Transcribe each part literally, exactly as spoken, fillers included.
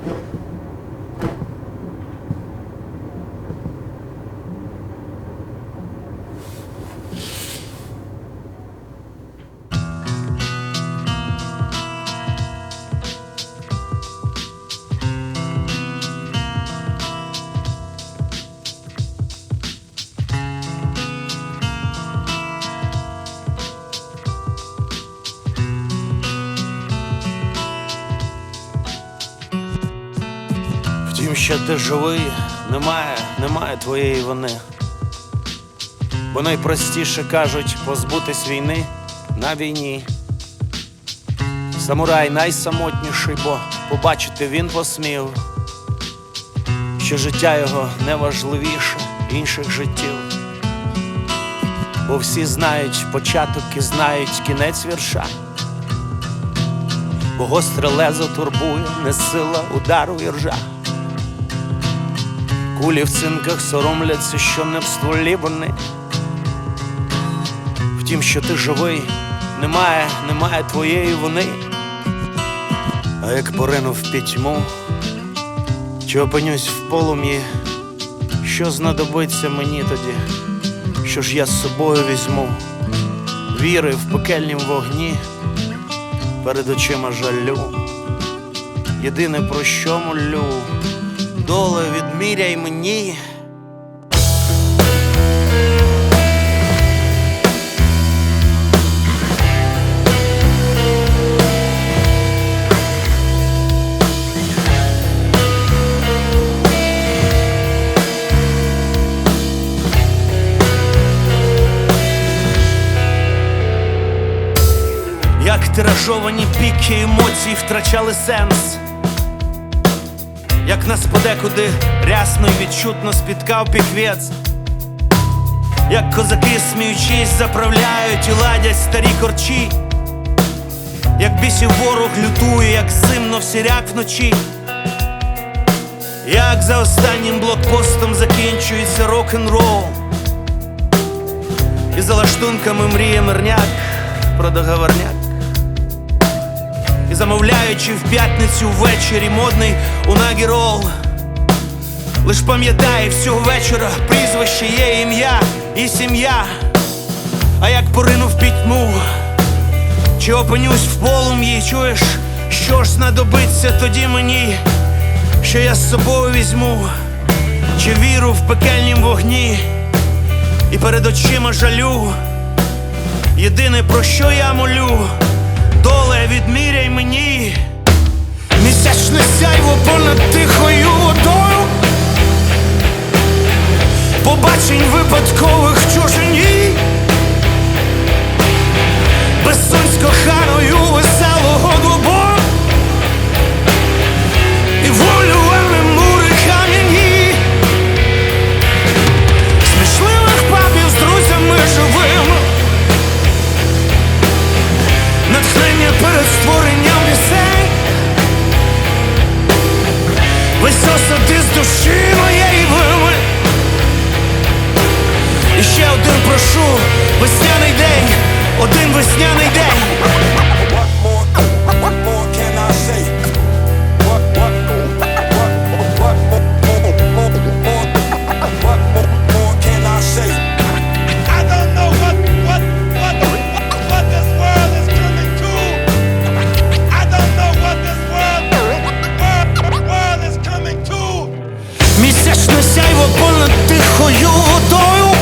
Втім, що ти живий, немає, немає твоєї вини. Бо найпростіше, кажуть, позбутись війни на війні. Самурай найсамотніший, бо побачити він посмів, що життя його не важливіше інших життів. Бо всі знають початок і знають кінець вірша. Бо гостре лезо турбує, не сила удару іржа. Кулі в цинках соромляться, що не в стволі вони. Втім, що ти живий, немає, немає твоєї вини. А як поринув в пітьму, чи опинюсь в полум'ї, що знадобиться мені тоді? Що ж я з собою візьму? Віри в пекельнім вогні, перед очима жалю. Єдине, про що молю, доле відміряй мені. Як тиражовані піки емоцій втрачали сенс, як нас подекуди рясно й відчутно спіткав піхвець, як козаки, сміючись, заправляють і ладять старі корчі, як бісів ворог лютує, як зимно всіряк вночі, як за останнім блокпостом закінчується рок-н-рол, і за лаштунками мріє мирняк про договорняк. І замовляючи в п'ятницю ввечері модний унагі-рол, лиш пам'ятай, всього вечора прізвище є, ім'я і сім'я. А як поринув пітьму, чи опинюсь в полум'ї, чуєш, що ж знадобиться тоді мені? Що я з собою візьму, чи віру в пекельнім вогні, і перед очима жалю. Єдине, про що я молю, доле відміряй мені. Місячне сяйво понад тихою водою, побачень випадкових в чужині, безсонь з коханою веселого двобою, і волю мури кам'яні, смішливих пабів з друзями живими, натхнення перед створенням пісень, весь осад із душі моєї вими. І ще один прошу, весняний день, один весняний день. Місячне сяйво понад тихою водою,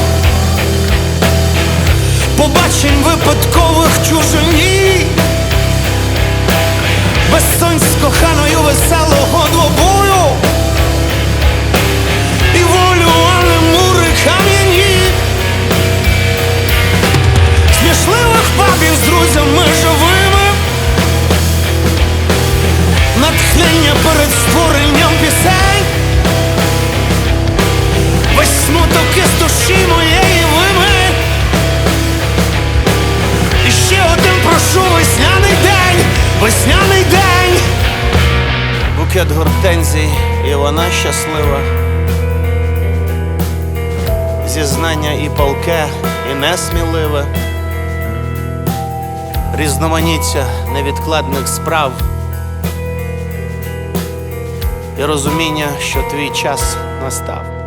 побачень випадкових в чужині, безсонь з коханою веселого двобою, і волю, а не мури кам'яні, смішливих пабів з друзями живими, натхнення перед створенням пісень, весь смуток із душі моєї вими. І ще один прошу, весняний день, весняний день. Букет гортензій, і вона щаслива. Зізнання і палке, і несміливе. Різноманіття невідкладних справ. і розуміння, що твій час настав.